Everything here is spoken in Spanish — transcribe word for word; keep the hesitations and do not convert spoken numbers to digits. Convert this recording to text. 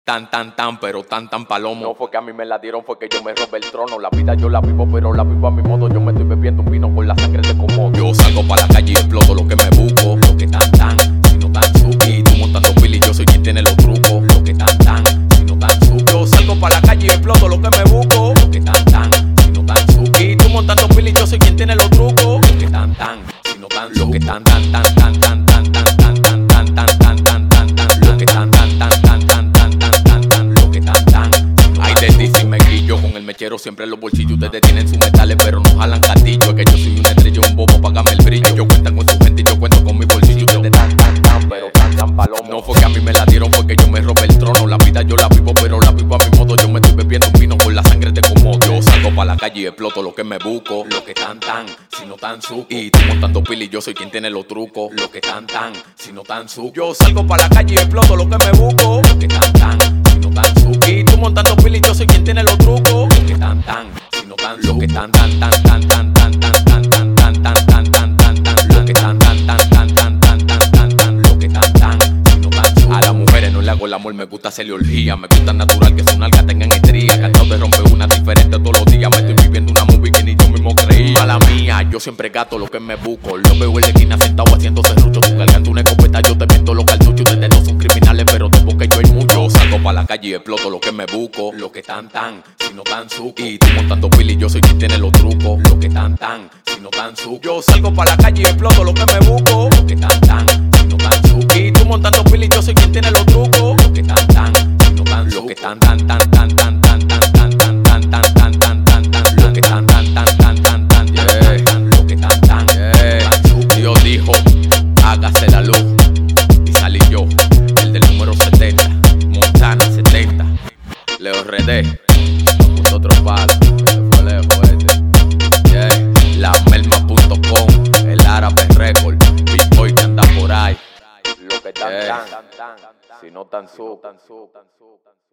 Tan, tan, tan, pero tan, tan palomo. No fue que a mí me la dieron, fue que yo me robé el trono. La vida yo la vivo, pero la vivo a mi modo. Yo me estoy bebiendo un vino con la sangre de Komodo. Yo salgo pa' la calle y exploto lo que me busco. Lo que tan, tan, si no tan suki. Tú montando pili, yo soy quien tiene los trucos. Lo que tan, tan, si no tan suki. Yo salgo pa' la calle y exploto lo que me busco. Lo que tan, tan, si no tan suki. Tú montando pili, yo soy quien tiene los trucos. Lo que tan, tan, si no tan suki. Lo que tan, tan, tan, tan, tan, tan, tan, tan, tan, tan, tan, tan, tan, tan, tan. Lo que tan, tan, tan, tan, tan, tan, tan, tan, tan. Lo que tan, tan. Ay, de ti si me guillo con el mechero siempre en los bolsillos. Ustedes tienen sus metales, pero no jalan gatillo. Es que yo soy una estrella, un bobo, págame el brillo. Ellos cuentan con su gente y yo cuento con mi bolsillo. Ustedes tan, tan, tan, pero tan, tan palomo. No fue que a mí me la dieron, fue que yo me robé el trono. La vida yo la vivo, pero la vivo a mi modo. Yo me estoy bebiendo un vino con la sangre de Komodo. Yo salgo pa' la calle y exploto lo que me busco. Lo que tan, tan, si no tan su. Y tú montando pili, yo soy quien tiene los trucos. Lo que tan, tan, si no tan su. Yo salgo pa' la calle y exploto lo que me busco. Lo que tan, tan, si no tan su. Y tú montando pili, yo soy quien tiene los trucos. Lo que tan, tan, si no tan su. Lo que tan, tan, tan, tan, tan, tan, tan, tan, tan, tan, tan, tan, tan, tan, tan. Lo que tan, tan, tan, tan, tan, tan, tan, tan, tan. Lo que tan, tan, si no tan su. A las mujeres no le hago el amor, me gusta hacerle orgía. Me gusta natural que su nalga tengan estría. Cantado de rompe una diferente todos los días. Me estoy viviendo una movie que ni yo mismo creí. A la mía, yo siempre gato lo que me busco. Lo veo en la esquina sentado haciendo serrucho. Tú cargando una escopeta, yo te vendo los cartuchos. Ustedes no son criminales, pero de porque yo hay mucho. Salgo pa' la calle y exploto lo que me busco. Lo que tan, tan, si no tan su. Y tú montando pili, yo soy quien tiene los trucos. Lo que tan, tan, si no tan su. Yo salgo pa' la calle y exploto lo que me busco. Lo que tan, tan, si no tan su. Y tú montando pili, yo soy quien tiene los trucos. Lo que tan, tan, si no tan su. Lo que tan, tan, tan, tan, tan, tan, tan, tan, tan, tan, tan, tan, tan, tan, tan. Lo que tan, tan, tan, tan, tan, tan, tan, tan. Lo que tan, tan, tan su. Dios dijo, hágase la luz. Y salí yo, el del número setenta, Montana setenta. Leo R D, punto otro palo, se fue lejos este. Yeah. La melma punto com, el árabe record, Big Boy que anda por ahí. Lo que tan, Yeah. tan, si no tan su.